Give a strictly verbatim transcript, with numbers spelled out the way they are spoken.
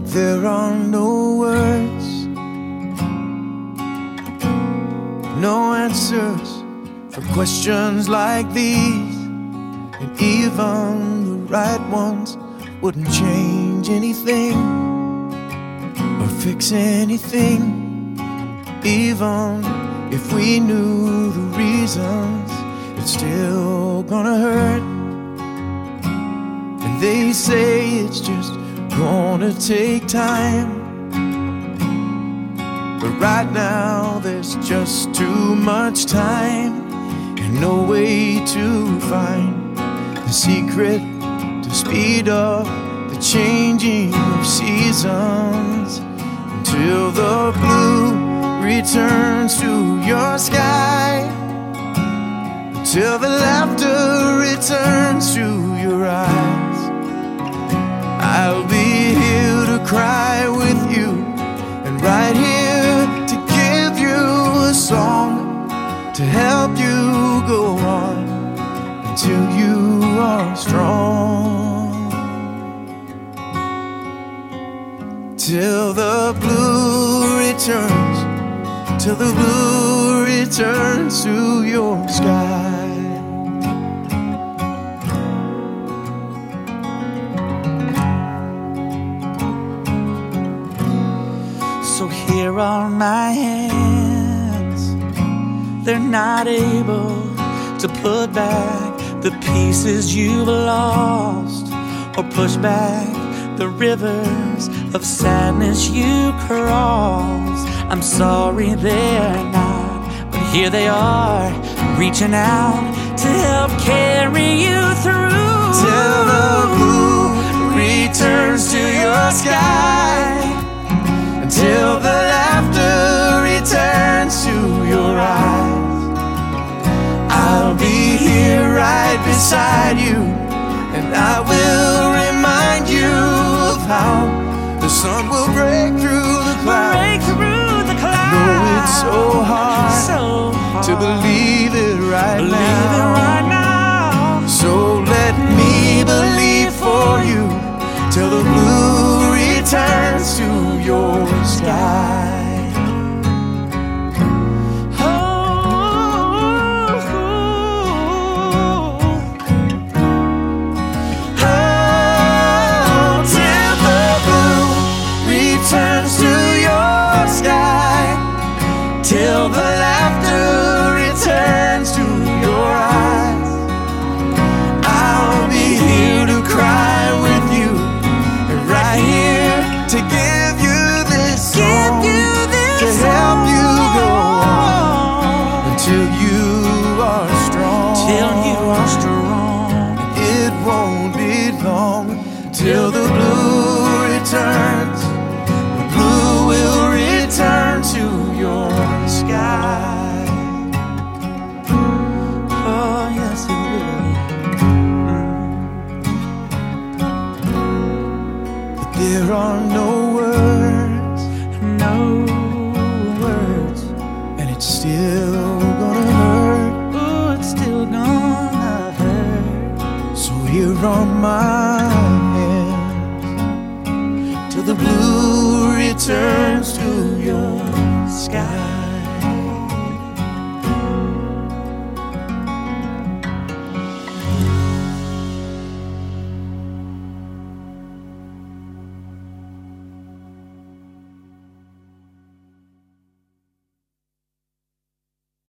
There are no words, no answers for questions like these, and even the right ones wouldn't change anything or fix anything. Even if we knew the reasons, it's still gonna hurt. And they say it's just gonna take time, but right now there's just too much time and no way to find the secret to speed up the changing of seasons, until the blue returns to your sky, until the laughter returns to your eyes. I'll be here to cry with you, and right here to give you a song to help you go on until you are strong. Till the blue returns, till the blue returns to your sky. So here are my hands, they're not able to put back the pieces you've lost, or push back the rivers of sadness you crossed. I'm sorry they're not, but here they are, reaching out to help carry you through. Till the blue returns to your sky, until the laughter returns to your eyes. I'll be here right beside you, and I will remind you of how the sun will break through the clouds. Break through the clouds. I know it's so hard, so hard to believe it right believe now. it right now. So let me believe for you till the blue returns to your sky. Till the laughter returns to your eyes. I'll be here to cry with you, and right here to give you this song, Give you this to help you go on until you are strong. Till you are strong. It won't be long till the blue returns. The blue will return to your sky. Oh, yes, it will. But there are no words, No words, and it's still gonna hurt. oh, it's still gonna hurt. So here are my